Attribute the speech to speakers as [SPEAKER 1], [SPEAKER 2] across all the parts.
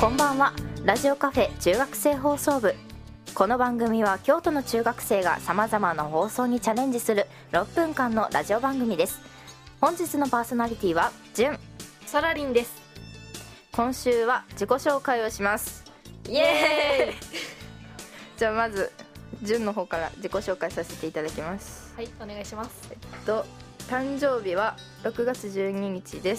[SPEAKER 1] こんばんは。ラジオカフェ中学生放送部。この番組は京都の中学生がさまざまな放送にチャレンジする6分間のラジオ番組です。本日のパーソナリティはじゅん、
[SPEAKER 2] サラリンです。
[SPEAKER 1] 今週は自己紹介をします。イエーイじゃあまずじゅんの方から自己紹介させていただきます。
[SPEAKER 2] はい、お願いします。
[SPEAKER 1] 誕生日は6月12日です。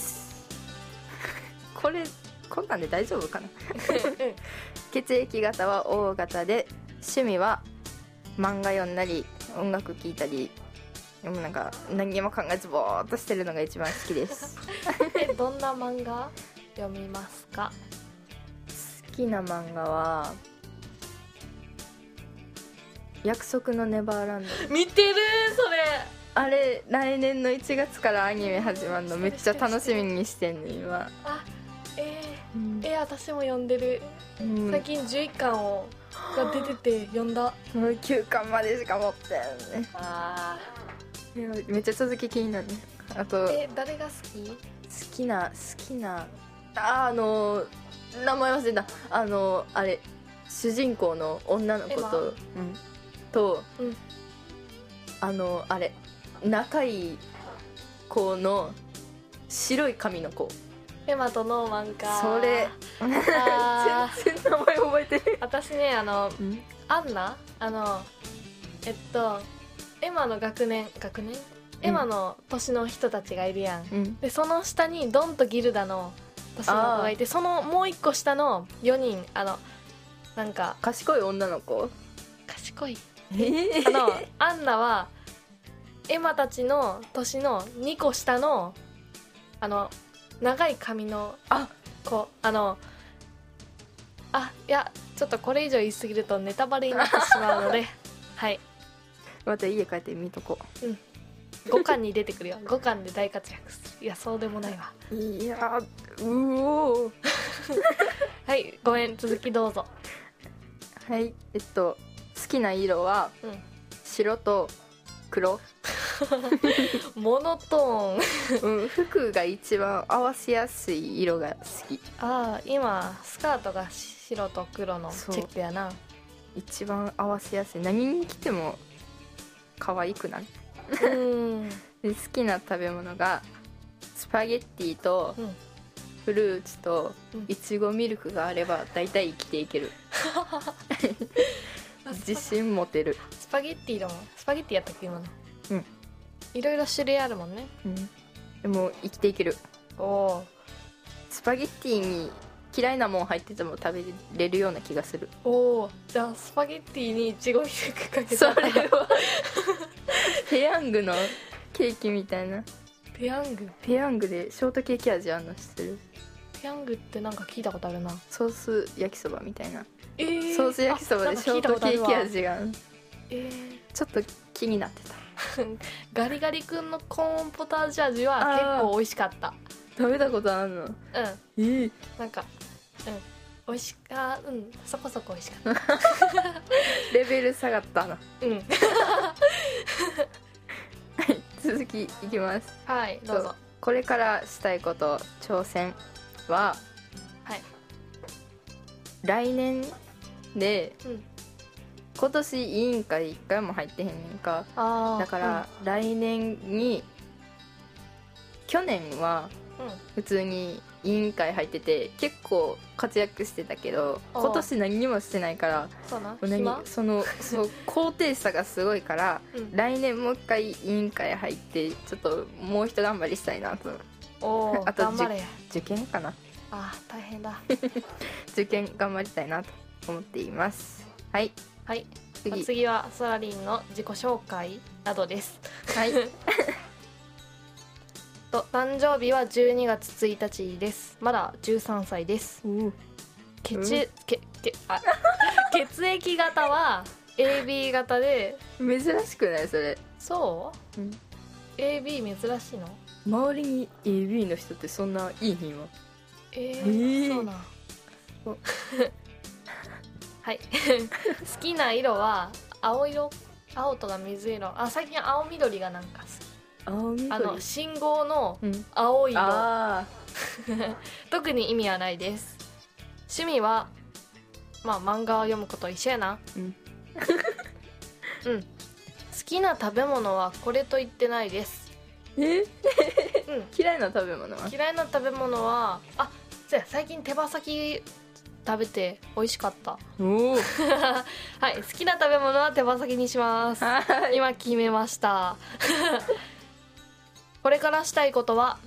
[SPEAKER 1] こんなんで大丈夫かな血液型は O 型で、趣味は漫画読んだり音楽聴いたり、でもなんか何にも考えずぼーっとしてるのが一番好きです
[SPEAKER 2] どんな漫画読みますか？
[SPEAKER 1] 好きな漫画は約束のネバーランド。
[SPEAKER 2] 見てるそれ。
[SPEAKER 1] あれ来年の1月からアニメ始まるのめっちゃ楽しみにしてんね今。
[SPEAKER 2] 私も読んでる、最近11巻が出てて読んだ。
[SPEAKER 1] もう9巻までしか持ってんね。めっちゃ続き気になるね。あと
[SPEAKER 2] 誰が好き？
[SPEAKER 1] 好きな名前忘れた。あれ主人公の女の子と、あれ仲いい子の白い髪の子。
[SPEAKER 2] エマとノーマンか。
[SPEAKER 1] それ全然名前覚えてる。
[SPEAKER 2] 私ねアンナエマの学年エマの年の人たちがいるやん、でその下にドンとギルダの年の子がいて、そのもう一個下の4人なんか
[SPEAKER 1] 賢い女の子。
[SPEAKER 2] 賢いアンナはエマたちの年の2個下の長い髪の子。いやちょっとこれ以上言い過ぎるとネタバレになってしまうのではい
[SPEAKER 1] また家帰って見とこ
[SPEAKER 2] う。5巻に出てくるよ。5巻で大活躍する。いやそうでもないわ。
[SPEAKER 1] いやお
[SPEAKER 2] はいごめん、続きどうぞ。
[SPEAKER 1] はい好きな色は、白と黒
[SPEAKER 2] モノトーン
[SPEAKER 1] 服が一番合わせやすい色が好き。
[SPEAKER 2] 今スカートが白と黒のチェックやな。
[SPEAKER 1] 一番合わせやすい。何に着ても可愛くなるで好きな食べ物がスパゲッティとフルーツといちごミルクがあれば大体生きていける自信持てる。
[SPEAKER 2] スパゲッティやったっけ今の。いろいろ種類あるもんね。
[SPEAKER 1] でも生きていける。スパゲッティに嫌いなもん入ってても食べれるような気がする。
[SPEAKER 2] じゃあスパゲッティにいちごミルクかけたら。
[SPEAKER 1] それはペヤングのケーキみたいな。ペヤングでショートケーキ味あんの知ってる？
[SPEAKER 2] ペヤングってなんか聞いたことあるな。
[SPEAKER 1] ソース焼きそばみたいな。ソース焼きそばでショートケーキ味がある。ちょっと気になってた
[SPEAKER 2] ガリガリ君のコーンポタージュ味は結構美味しかった。
[SPEAKER 1] 食べたことあるの？
[SPEAKER 2] なんか美味しかそこそこ美味しかった
[SPEAKER 1] レベル下がったな。続きいきます。
[SPEAKER 2] はいどうぞ。
[SPEAKER 1] これからしたいこと挑戦は、来年で、今年委員会1回も入ってへんねんか。だから来年に、去年は普通に委員会入ってて結構活躍してたけど、今年何にもしてないから、高低差がすごいから、来年もう一回委員会入ってちょっともう一頑張りしたいなと。あと
[SPEAKER 2] 頑張れ。
[SPEAKER 1] 受験かな。
[SPEAKER 2] 大変だ
[SPEAKER 1] 受験頑張りたいなと思っています。はい
[SPEAKER 2] 次はソラリンの自己紹介などです。誕生日は12月1日です。まだ13歳です。血液型は AB 型で。
[SPEAKER 1] 珍しくないそれ？
[SPEAKER 2] そう、AB 珍しいの？
[SPEAKER 1] 周りに AB の人ってそんないい品は？
[SPEAKER 2] そうなんはい好きな色は青とか水色。最近青緑がなんか好き。信号の青い色、特に意味はないです。 趣味はまあ漫画を読むこと一緒やな。うん好きな食べ物はこれと言ってないです。
[SPEAKER 1] 嫌いな食べ物は
[SPEAKER 2] そうや、最近手羽先食べて美味しかった。はい、好きな食べ物は手羽先にします。今決めましたこれからしたいことは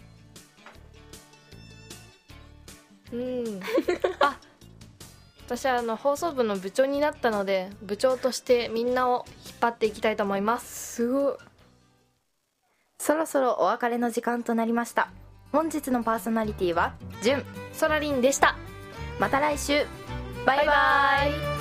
[SPEAKER 2] 私は放送部の部長になったので、部長としてみんなを引っ張っていきたいと思います。
[SPEAKER 1] すごい。そろそろお別れの時間となりました。本日のパーソナリティはじゅん、
[SPEAKER 2] そらりんでした。
[SPEAKER 1] また来週。バイバイ。